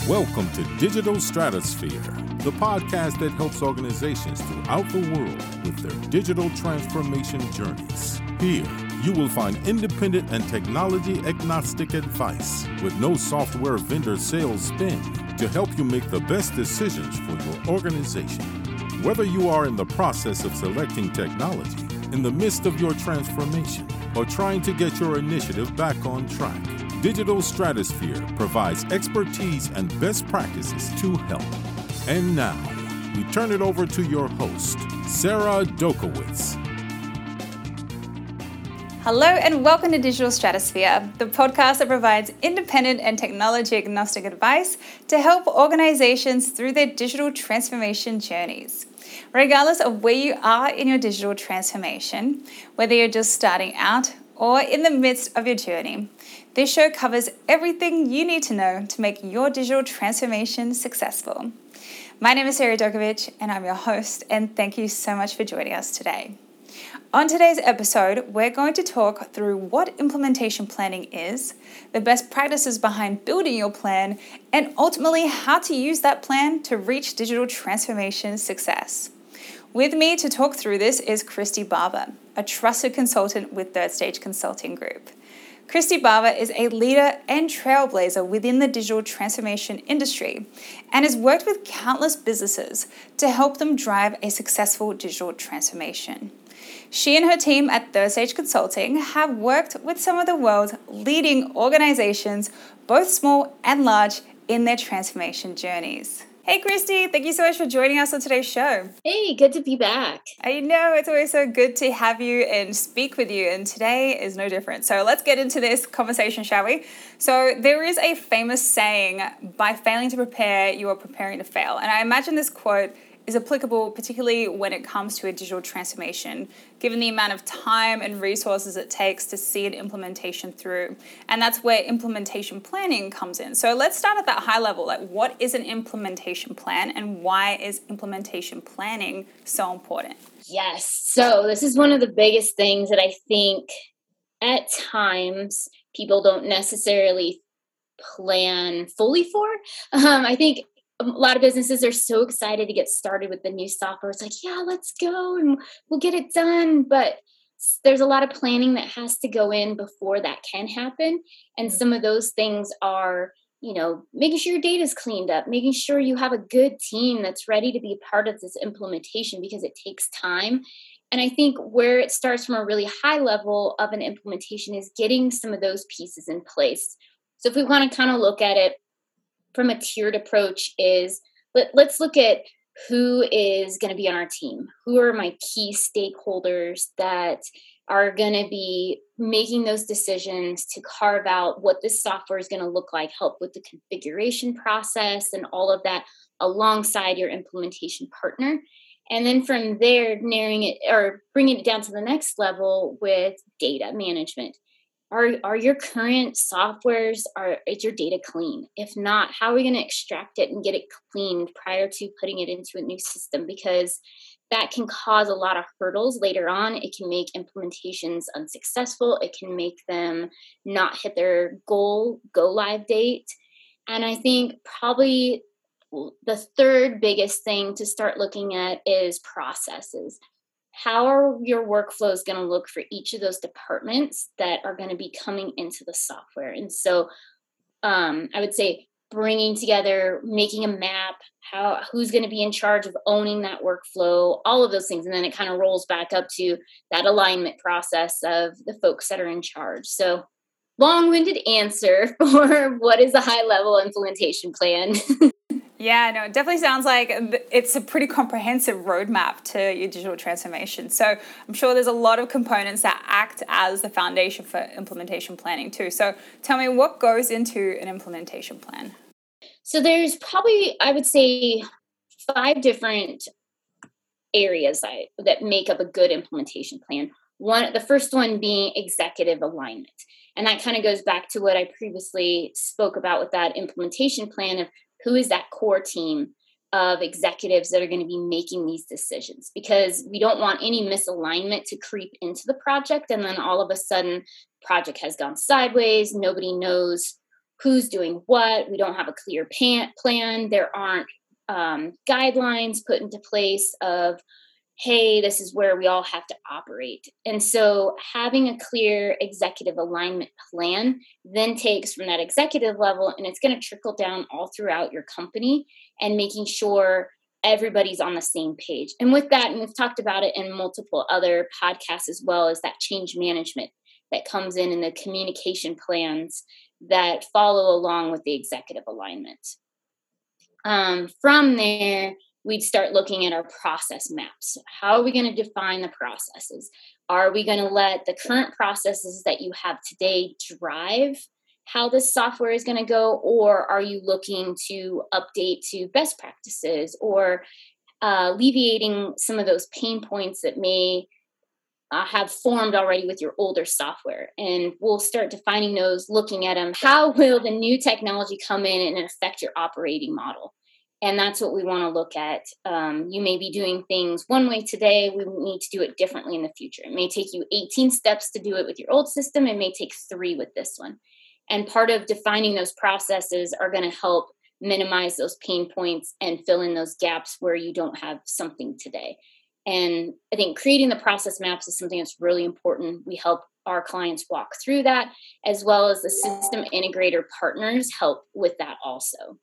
Welcome to Digital Stratosphere, the podcast that helps organizations throughout the world with their digital transformation journeys. Here, you will find independent and technology-agnostic advice with no software vendor sales spin to help you make the best decisions for your organization. Whether you are in the process of selecting technology, in the midst of your transformation, or trying to get your initiative back on track, Digital Stratosphere provides expertise and best practices to help. And now, we turn it over to your host, Sarah Dokowitz. Hello and welcome to Digital Stratosphere, the podcast that provides independent and technology-agnostic advice to help organizations through their digital transformation journeys. Regardless of where you are in your digital transformation, whether you're just starting out or in the midst of your journey, this show covers everything you need to know to make your digital transformation successful. My name is Sarah Dokowitz and I'm your host, and thank you so much for joining us today. On today's episode, we're going to talk through what implementation planning is, the best practices behind building your plan, and ultimately how to use that plan to reach digital transformation success. With me to talk through this is Christy Barber, a trusted consultant with Third Stage Consulting Group. Christy Barber is a leader and trailblazer within the digital transformation industry and has worked with countless businesses to help them drive a successful digital transformation. She and her team at Third Stage Consulting have worked with some of the world's leading organizations, both small and large, in their transformation journeys. Hey Christy, thank you so much for joining us on today's show. Hey, good to be back. I know, it's always so good to have you and speak with you, and today is no different. So let's get into this conversation, shall we? So there is a famous saying, by failing to prepare, you are preparing to fail. And I imagine this quote is applicable particularly when it comes to a digital transformation, given the amount of time and resources it takes to see an implementation through. And that's where implementation planning comes in. So let's start at that high level. Like, what is an implementation plan and why is implementation planning so important? Yes. So this is one of the biggest things that I think at times people don't necessarily plan fully for. I think a lot of businesses are so excited to get started with the new software. It's like, yeah, let's go and we'll get it done. But there's a lot of planning that has to go in before that can happen. And some of those things are, making sure your data is cleaned up, making sure you have a good team that's ready to be a part of this implementation because it takes time. And I think where it starts from a really high level of an implementation is getting some of those pieces in place. So if we want to kind of look at it from a tiered approach is let's look at who is going to be on our team. Who are my key stakeholders that are going to be making those decisions to carve out what this software is going to look like, help with the configuration process and all of that alongside your implementation partner. And then from there, narrowing it or bringing it down to the next level with data management. Are your current softwares, is your data clean? If not, how are we going to extract it and get it cleaned prior to putting it into a new system? Because that can cause a lot of hurdles later on. It can make implementations unsuccessful. It can make them not hit their go live date. And I think probably the third biggest thing to start looking at is processes. How are your workflows going to look for each of those departments that are going to be coming into the software? And so I would say bringing together, making a map, who's going to be in charge of owning that workflow, all of those things. And then it kind of rolls back up to that alignment process of the folks that are in charge. So long-winded answer for what is a high-level implementation plan. Yeah, no, it definitely sounds like it's a pretty comprehensive roadmap to your digital transformation. So I'm sure there's a lot of components that act as the foundation for implementation planning too. So tell me, what goes into an implementation plan? So there's probably, I would say, 5 different areas that make up a good implementation plan. The first one being executive alignment. And that kind of goes back to what I previously spoke about with that implementation plan of who is that core team of executives that are going to be making these decisions, because we don't want any misalignment to creep into the project. And then all of a sudden project has gone sideways. Nobody knows who's doing what. We don't have a clear plan. There aren't guidelines put into place of, hey, this is where we all have to operate. And so having a clear executive alignment plan then takes from that executive level, and it's going to trickle down all throughout your company, and making sure everybody's on the same page. And with that, and we've talked about it in multiple other podcasts as well, is that change management that comes in the communication plans that follow along with the executive alignment. From there, we'd start looking at our process maps. How are we going to define the processes? Are we going to let the current processes that you have today drive how this software is going to go? Or are you looking to update to best practices, or alleviating some of those pain points that may have formed already with your older software? And we'll start defining those, looking at them. How will the new technology come in and affect your operating model? And that's what we want to look at. You may be doing things one way today. We need to do it differently in the future. It may take you 18 steps to do it with your old system. It may take 3 with this one. And part of defining those processes are going to help minimize those pain points and fill in those gaps where you don't have something today. And I think creating the process maps is something that's really important. We help our clients walk through that, as well as the system integrator partners help with that also.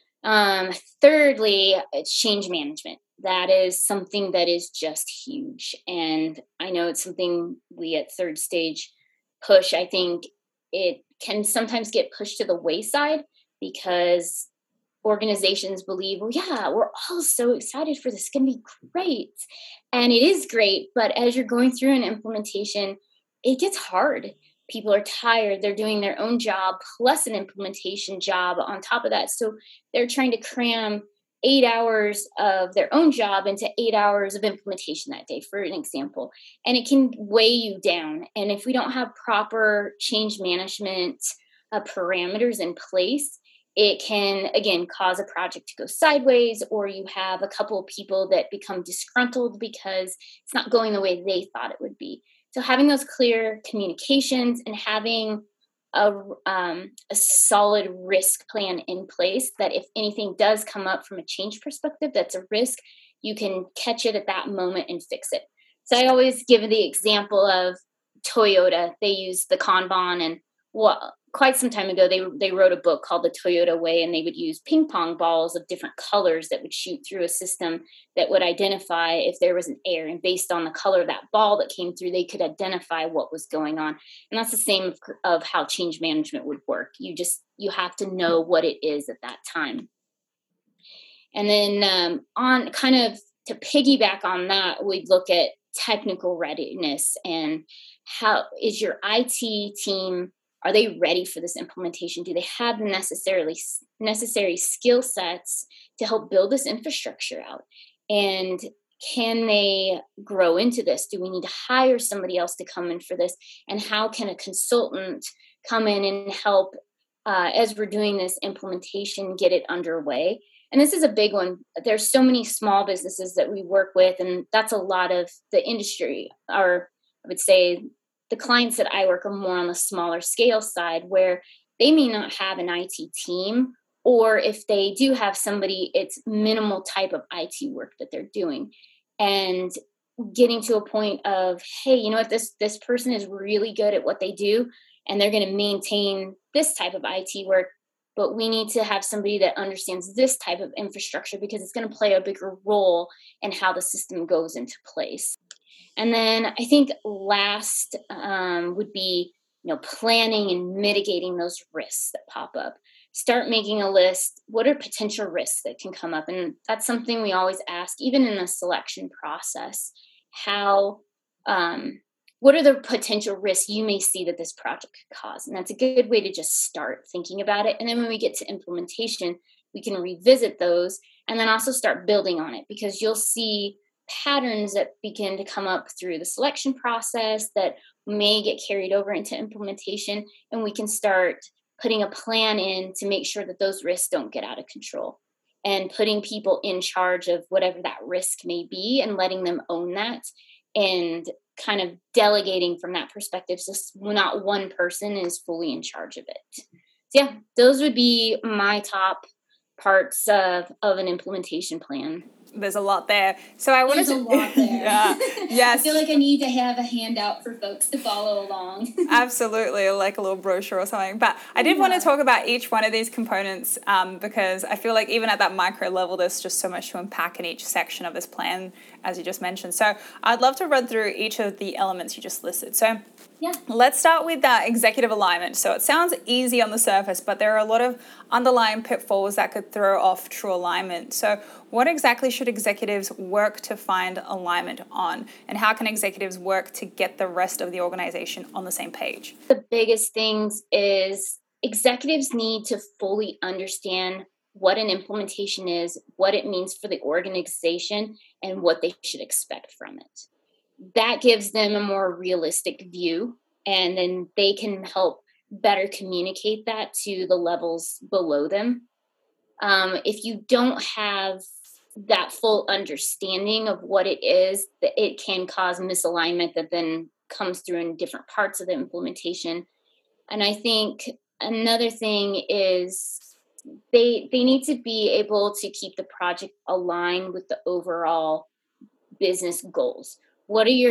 Thirdly, it's change management. That is something that is just huge. And I know it's something we at Third Stage push. I think it can sometimes get pushed to the wayside because organizations believe, well, yeah, we're all so excited for this. It's going to be great. And it is great. But as you're going through an implementation, it gets hard. People are tired. They're doing their own job plus an implementation job on top of that. So they're trying to cram 8 hours of their own job into 8 hours of implementation that day, for an example. And it can weigh you down. And if we don't have proper change management parameters in place, it can, again, cause a project to go sideways, or you have a couple of people that become disgruntled because it's not going the way they thought it would be. So having those clear communications and having a solid risk plan in place, that if anything does come up from a change perspective that's a risk, you can catch it at that moment and fix it. So I always give the example of Toyota. They use the Kanban, and quite some time ago, they wrote a book called The Toyota Way, and they would use ping pong balls of different colors that would shoot through a system that would identify if there was an error. And based on the color of that ball that came through, they could identify what was going on. And that's the same of how change management would work. You have to know what it is at that time. And then on kind of to piggyback on that, we'd look at technical readiness and how is your IT team. Are they ready for this implementation? Do they have the necessary skill sets to help build this infrastructure out? And can they grow into this? Do we need to hire somebody else to come in for this? And how can a consultant come in and help as we're doing this implementation, get it underway? And this is a big one. There's so many small businesses that we work with, and that's a lot of the industry, or I would say the clients that I work are more on the smaller scale side, where they may not have an IT team, or if they do have somebody, it's minimal type of IT work that they're doing. And getting to a point of, hey, you know what, this person is really good at what they do, and they're going to maintain this type of IT work, but we need to have somebody that understands this type of infrastructure because it's going to play a bigger role in how the system goes into place. And then I think last would be, planning and mitigating those risks that pop up. Start making a list. What are potential risks that can come up? And that's something we always ask, even in the selection process. What are the potential risks you may see that this project could cause? And that's a good way to just start thinking about it. And then when we get to implementation, we can revisit those and then also start building on it, because you'll see patterns that begin to come up through the selection process that may get carried over into implementation, and we can start putting a plan in to make sure that those risks don't get out of control, and putting people in charge of whatever that risk may be and letting them own that, and kind of delegating from that perspective, so not one person is fully in charge of it. So yeah, those would be my top parts of an implementation plan. There's a lot there. So I wanted There's a lot there. Yeah. Yes. I feel like I need to have a handout for folks to follow along. Absolutely, like a little brochure or something. But I did want to talk about each one of these components because I feel like even at that micro level, there's just so much to unpack in each section of this plan, as you just mentioned. So I'd love to run through each of the elements you just listed. So yeah, let's start with that executive alignment. So it sounds easy on the surface, but there are a lot of underlying pitfalls that could throw off true alignment. So what exactly should executives work to find alignment on? And how can executives work to get the rest of the organization on the same page? The biggest things is executives need to fully understand what an implementation is, what it means for the organization, and what they should expect from it. That gives them a more realistic view, and then they can help better communicate that to the levels below them. If you don't have that full understanding of what it is, that it can cause misalignment that then comes through in different parts of the implementation. And I think another thing is they need to be able to keep the project aligned with the overall business goals. What is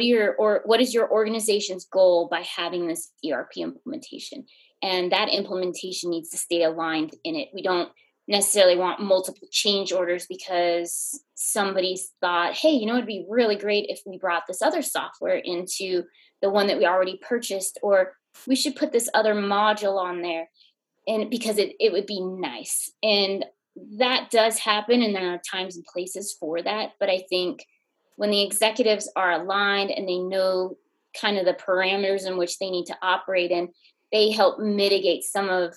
your organization's goal by having this ERP implementation? And that implementation needs to stay aligned in it. We don't necessarily want multiple change orders because somebody's thought, hey, it'd be really great if we brought this other software into the one that we already purchased, or we should put this other module on there, and because it would be nice. And that does happen, and there are times and places for that. But I think when the executives are aligned and they know kind of the parameters in which they need to operate in, they help mitigate some of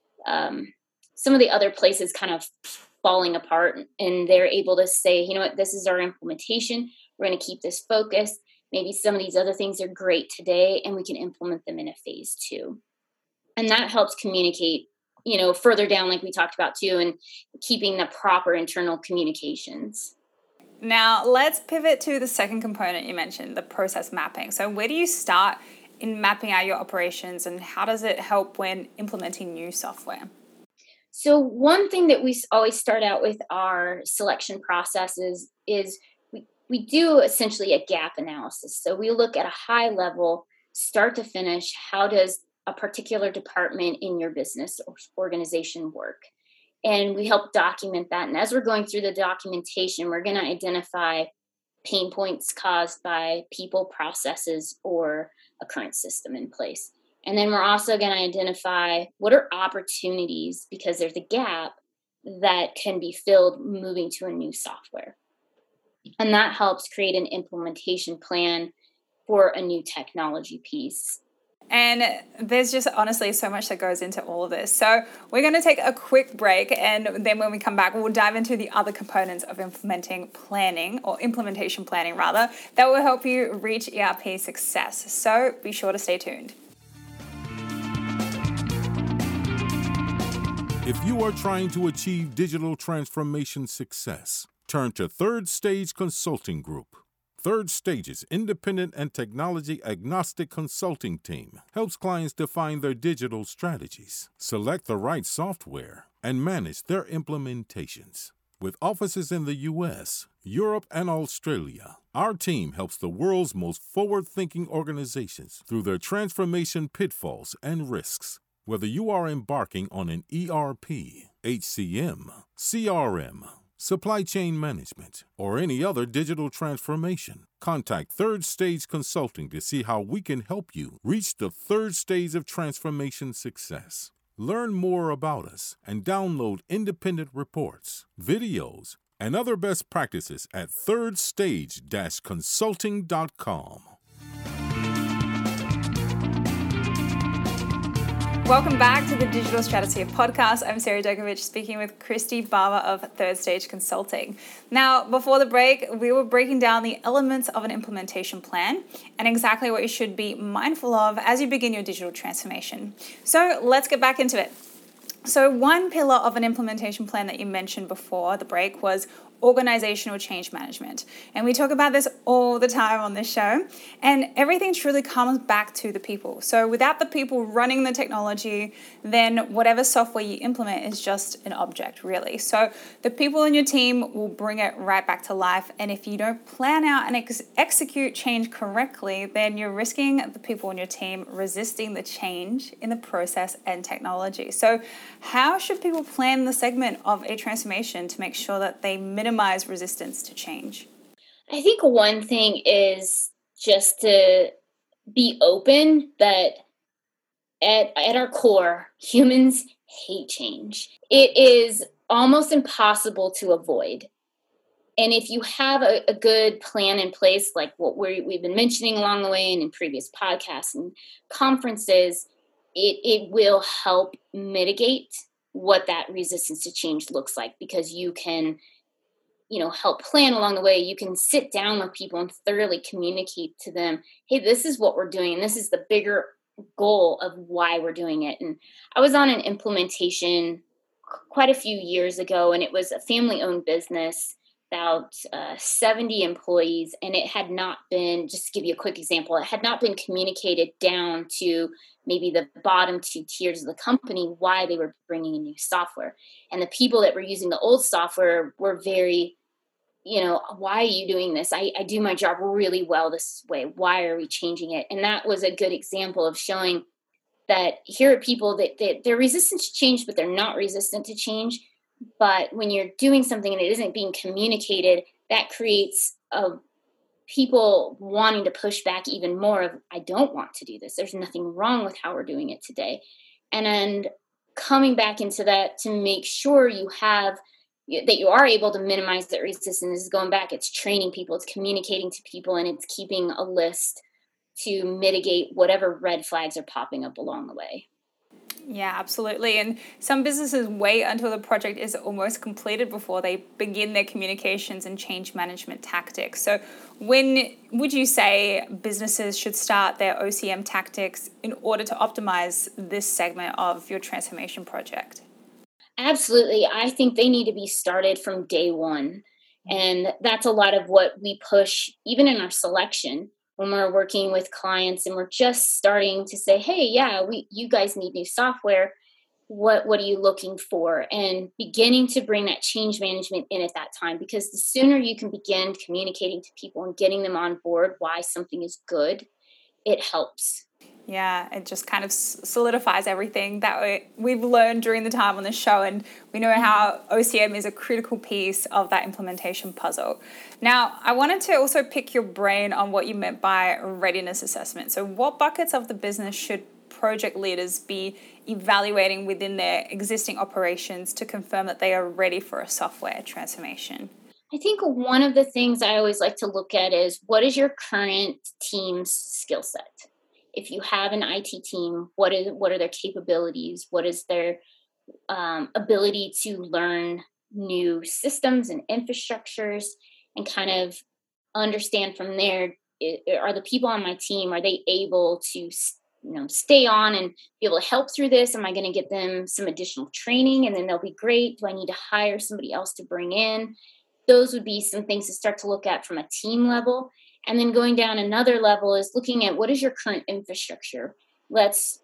the other places kind of falling apart, and they're able to say, this is our implementation. We're going to keep this focused. Maybe some of these other things are great today, and we can implement them in a phase 2. And that helps communicate, further down, like we talked about too, and keeping the proper internal communications. Now, let's pivot to the second component you mentioned, the process mapping. So where do you start in mapping out your operations, and how does it help when implementing new software? So one thing that we always start out with our selection processes is we do essentially a gap analysis. So we look at a high level, start to finish, how does a particular department in your business or organization work? And we help document that. And as we're going through the documentation, we're going to identify pain points caused by people, processes, or a current system in place. And then we're also going to identify what are opportunities, because there's a gap that can be filled moving to a new software. And that helps create an implementation plan for a new technology piece. And there's just honestly so much that goes into all of this. So we're going to take a quick break, and then when we come back, we'll dive into the other components of implementation planning rather, that will help you reach ERP success. So be sure to stay tuned. If you are trying to achieve digital transformation success, turn to Third Stage Consulting Group. Third Stage's independent and technology-agnostic consulting team helps clients define their digital strategies, select the right software, and manage their implementations. With offices in the U.S., Europe, and Australia, our team helps the world's most forward-thinking organizations through their transformation pitfalls and risks. Whether you are embarking on an ERP, HCM, CRM, supply chain management, or any other digital transformation, contact Third Stage Consulting to see how we can help you reach the third stage of transformation success. Learn more about us and download independent reports, videos, and other best practices at thirdstage-consulting.com. Welcome back to the Digital Stratosphere podcast. I'm Sarah Djokovic, speaking with Christy Barber of Third Stage Consulting. Now, before the break, we were breaking down the elements of an implementation plan and exactly what you should be mindful of as you begin your digital transformation. So let's get back into it. So one pillar of an implementation plan that you mentioned before the break was organizational change management. And we talk about this all the time on this show. And everything truly comes back to the people. So without the people running the technology, then whatever software you implement is just an object, really. So the people in your team will bring it right back to life. And if you don't plan out and execute change correctly, then you're risking the people in your team resisting the change in the process and technology. So how should people plan the segment of a transformation to make sure that they minimize resistance to change? I think one thing is just to be open that at our core, humans hate change. It is almost impossible to avoid. And if you have a good plan in place, like what we've been mentioning along the way and in previous podcasts and conferences, it will help mitigate what that resistance to change looks like, because you can, help plan along the way. You can sit down with people and thoroughly communicate to them, hey, this is what we're doing. And this is the bigger goal of why we're doing it. And I was on an implementation quite a few years ago, and it was a family-owned business, about 70 employees, and it had not been, just to give you a quick example, it had not been communicated down to maybe the bottom two tiers of the company why they were bringing in new software. And the people that were using the old software were very, why are you doing this? I do my job really well this way. Why are we changing it? And that was a good example of showing that here are people that they're resistant to change, but they're not resistant to change. But when you're doing something and it isn't being communicated, that creates people wanting to push back even more of, I don't want to do this. There's nothing wrong with how we're doing it today. And then coming back into that to make sure that you are able to minimize that resistance is going back. It's training people, it's communicating to people, and it's keeping a list to mitigate whatever red flags are popping up along the way. Yeah, absolutely. And some businesses wait until the project is almost completed before they begin their communications and change management tactics. So when would you say businesses should start their OCM tactics in order to optimize this segment of your transformation project? Absolutely. I think they need to be started from day one. And that's a lot of what we push, even in our selection, when we're working with clients and we're just starting to say, hey, yeah, you guys need new software. What are you looking for? And beginning to bring that change management in at that time, because the sooner you can begin communicating to people and getting them on board why something is good, it helps. Yeah, it just kind of solidifies everything that we've learned during the time on the show, and we know how OCM is a critical piece of that implementation puzzle. Now, I wanted to also pick your brain on what you meant by readiness assessment. So what buckets of the business should project leaders be evaluating within their existing operations to confirm that they are ready for a software transformation? I think one of the things I always like to look at is, what is your current team's skill set? If you have an IT team, what are their capabilities? What is their ability to learn new systems and infrastructures, and kind of understand from there, are the people on my team, are they able to stay on and be able to help through this? Am I going to get them some additional training and then they'll be great? Do I need to hire somebody else to bring in? Those would be some things to start to look at from a team level. And then going down another level is looking at, what is your current infrastructure? Let's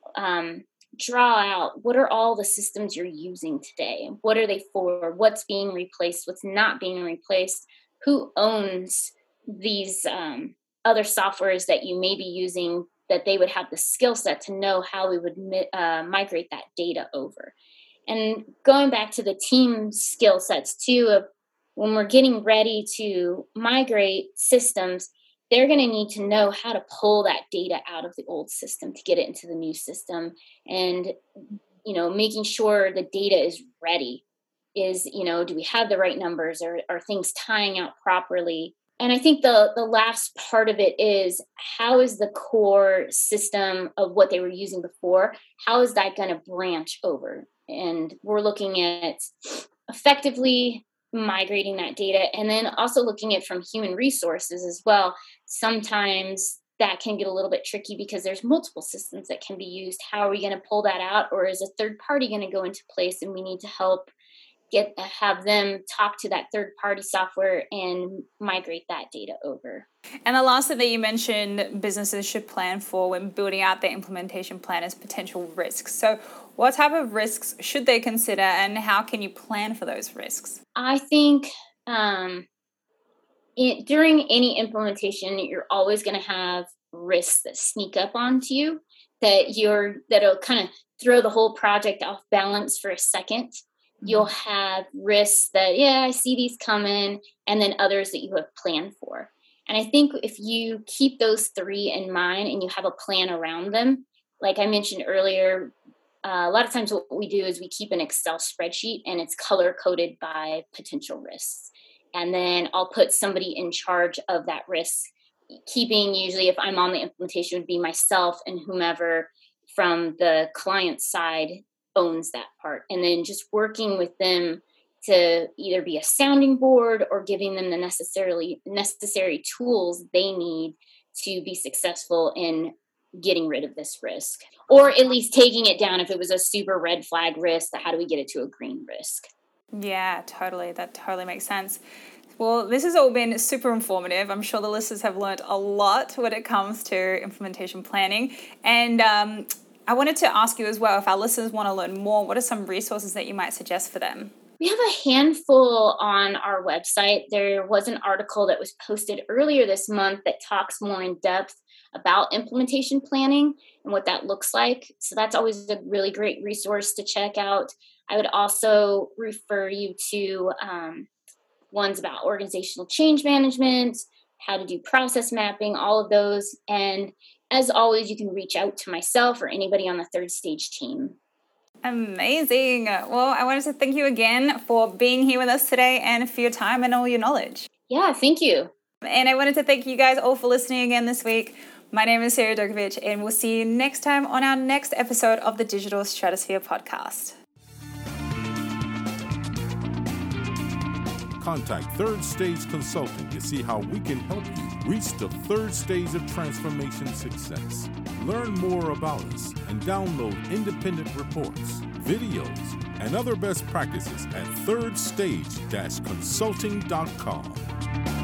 draw out, what are all the systems you're using today? What are they for? What's being replaced? What's not being replaced? Who owns these other softwares that you may be using, that they would have the skill set to know how we would migrate that data over? And going back to the team skill sets too, of when we're getting ready to migrate systems, they're going to need to know how to pull that data out of the old system to get it into the new system. And, making sure the data is ready is, do we have the right numbers? Are things tying out properly? And I think the last part of it is, how is the core system of what they were using before, how is that going to branch over? And we're looking at effectively migrating that data, and then also looking at from human resources as well. Sometimes that can get a little bit tricky because there's multiple systems that can be used. How are we going to pull that out? Or is a third party going to go into place and we need to help have them talk to that third-party software and migrate that data over. And the last thing that you mentioned businesses should plan for when building out their implementation plan is potential risks. So what type of risks should they consider and how can you plan for those risks? I think during any implementation, you're always going to have risks that sneak up onto you that'll kind of throw the whole project off balance for a second. You'll have risks that, I see these coming, and then others that you have planned for. And I think if you keep those three in mind and you have a plan around them, like I mentioned earlier, a lot of times what we do is we keep an Excel spreadsheet and it's color-coded by potential risks. And then I'll put somebody in charge of that risk, keeping usually, if I'm on the implementation, would be myself and whomever from the client side owns that part. And then just working with them to either be a sounding board or giving them the necessary tools they need to be successful in getting rid of this risk, or at least taking it down. If it was a super red flag risk, how do we get it to a green risk? Yeah, totally. That totally makes sense. Well, this has all been super informative. I'm sure the listeners have learned a lot when it comes to implementation planning. And I wanted to ask you as well, if our listeners want to learn more, what are some resources that you might suggest for them? We have a handful on our website. There was an article that was posted earlier this month that talks more in depth about implementation planning and what that looks like. So that's always a really great resource to check out. I would also refer you to ones about organizational change management, how to do process mapping, all of those. And as always, you can reach out to myself or anybody on the Third Stage team. Amazing. Well, I wanted to thank you again for being here with us today and for your time and all your knowledge. Yeah, thank you. And I wanted to thank you guys all for listening again this week. My name is Sarah Dokovic, and we'll see you next time on our next episode of the Digital Stratosphere podcast. Contact Third Stage Consulting to see how we can help you reach the third stage of transformation success. Learn more about us and download independent reports, videos, and other best practices at thirdstage-consulting.com.